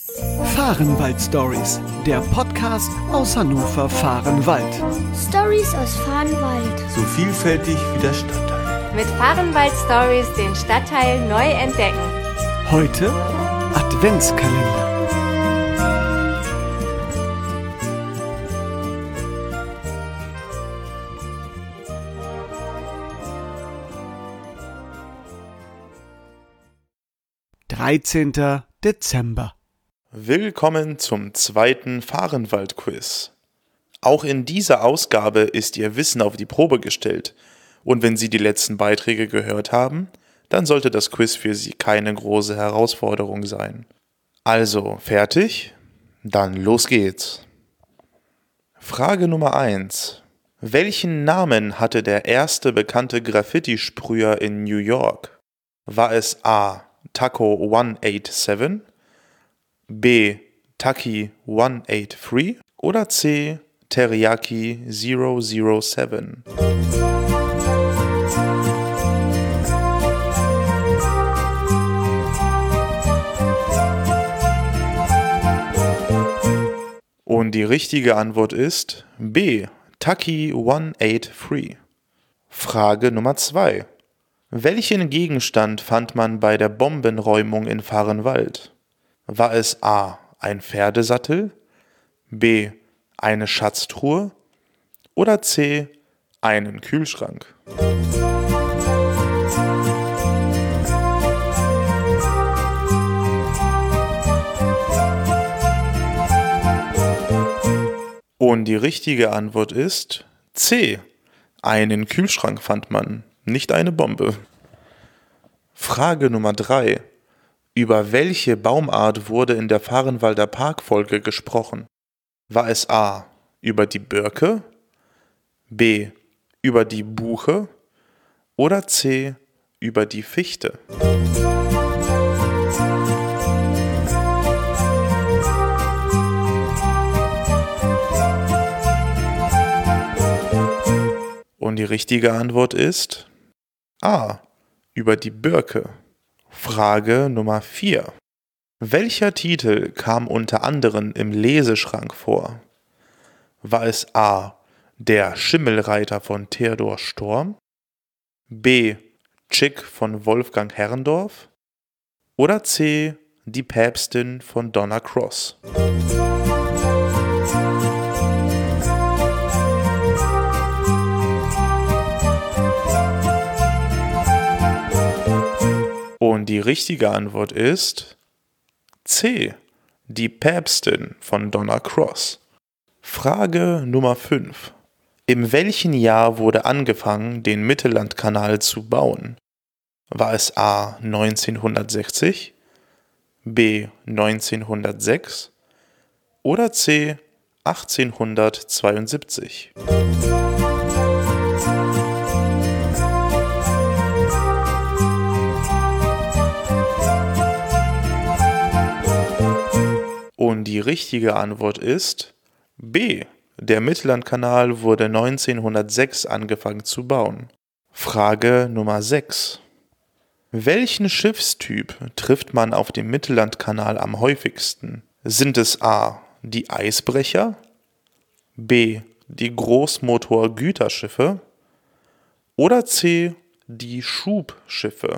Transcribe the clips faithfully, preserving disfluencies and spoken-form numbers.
Fahrenwald Stories, der Podcast aus Hannover Fahrenwald. Stories aus Fahrenwald. So vielfältig wie der Stadtteil. Mit Fahrenwald Stories den Stadtteil neu entdecken. Heute Adventskalender. dreizehnter Dezember. Willkommen zum zweiten Fahrenwald-Quiz. Auch in dieser Ausgabe ist Ihr Wissen auf die Probe gestellt. Und wenn Sie die letzten Beiträge gehört haben, dann sollte das Quiz für Sie keine große Herausforderung sein. Also, fertig? Dann los geht's. Frage Nummer eins. Welchen Namen hatte der erste bekannte Graffiti-Sprüher in New York? War es A. Taco hundertsiebenundachtzig, B. Taki hundertdreiundachtzig oder C. Teriyaki null null sieben? Und die richtige Antwort ist B. Taki hundertdreiundachtzig. Frage Nummer zwei. Welchen Gegenstand fand man bei der Bombenräumung in Fahrenwald? War es A. ein Pferdesattel, B. eine Schatztruhe oder C. einen Kühlschrank? Und die richtige Antwort ist C. Einen Kühlschrank fand man, nicht eine Bombe. Frage Nummer drei. Über welche Baumart wurde in der Fahrenwalder Parkfolge gesprochen? War es A. über die Birke, B. über die Buche oder C. über die Fichte? Und die richtige Antwort ist A. über die Birke. Frage Nummer vier. Welcher Titel kam unter anderem im Leseschrank vor? War es A. Der Schimmelreiter von Theodor Storm, B. Chick von Wolfgang Herrendorf oder C. Die Päpstin von Donna Cross? Und die richtige Antwort ist C. Die Päpstin von Donna Cross. Frage Nummer fünf. In welchem Jahr wurde angefangen, den Mittellandkanal zu bauen? War es A. neunzehnhundertsechzig, B. neunzehnhundertsechs oder C. achtzehnhundertzweiundsiebzig? Und die richtige Antwort ist B. Der Mittellandkanal wurde neunzehnhundertsechs angefangen zu bauen. Frage Nummer sechs. Welchen Schiffstyp trifft man auf dem Mittellandkanal am häufigsten? Sind es A. die Eisbrecher, B. die Großmotor-Güterschiffe oder C. die Schubschiffe?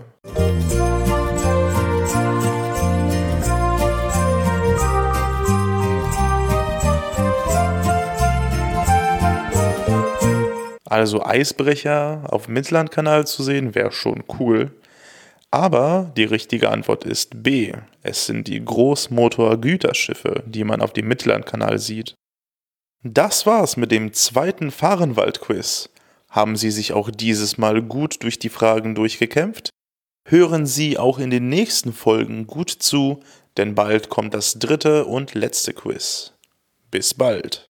Also Eisbrecher auf dem Mittellandkanal zu sehen, wäre schon cool. Aber die richtige Antwort ist B. Es sind die Großmotor-Güterschiffe, die man auf dem Mittellandkanal sieht. Das war's mit dem zweiten Fahrenwald-Quiz. Haben Sie sich auch dieses Mal gut durch die Fragen durchgekämpft? Hören Sie auch in den nächsten Folgen gut zu, denn bald kommt das dritte und letzte Quiz. Bis bald.